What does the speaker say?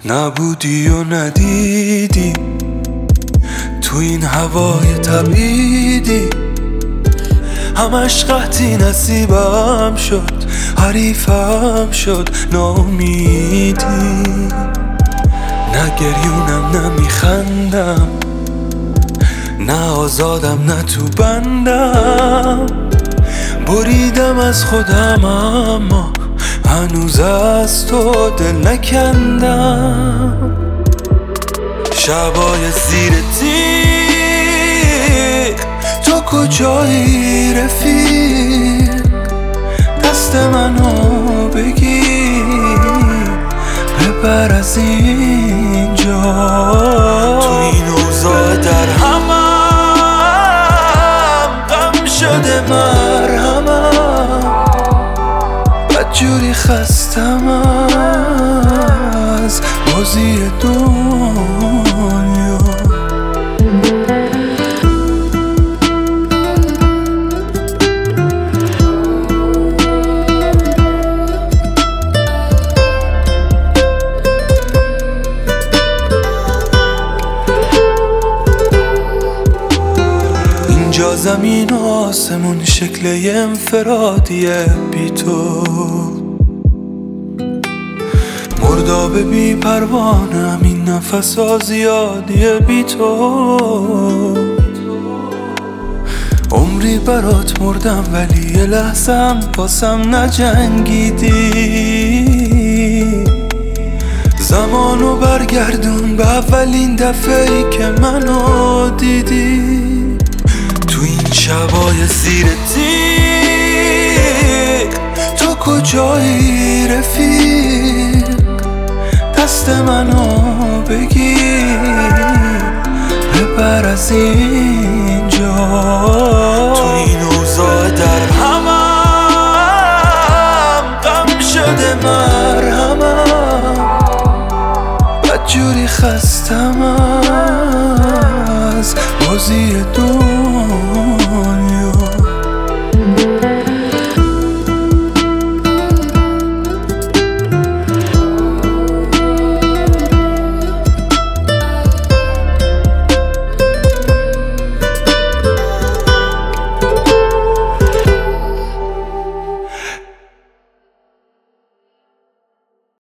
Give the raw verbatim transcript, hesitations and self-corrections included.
نبودی و ندیدی تو این هوای تبعیدی، همش قحطی نصیبم شد، حریفم شد ناامیدی. نه گریونم نه میخندم، نه آزادم نه تو بندم، بریدم از خودم اما هنوز از تو دل نکندم. شبای زیر تیغ تو کجایی رفیق، دست منو بگیر ببر از اینجا. تو این اوضاع در همم غم شده مرهمم، بدجوری خستم از بازی دنیا. اینجا زمین و آسمون شکل انفرادیه بی تو، مرداب بی پروانم این نفس ها زیادیه بی تو. عمری برات مردم ولی یه لحظم باسم نجنگیدی. زمانو برگردون به اولین دفعه ای که منو دیدی. تو این شبای زیر تیغ تو کجایی رفیق، دست منو بگیر ببر از اینجا. تو این اوضاع در همم غم شده مرهمم، بدجوری خستم از بازی دو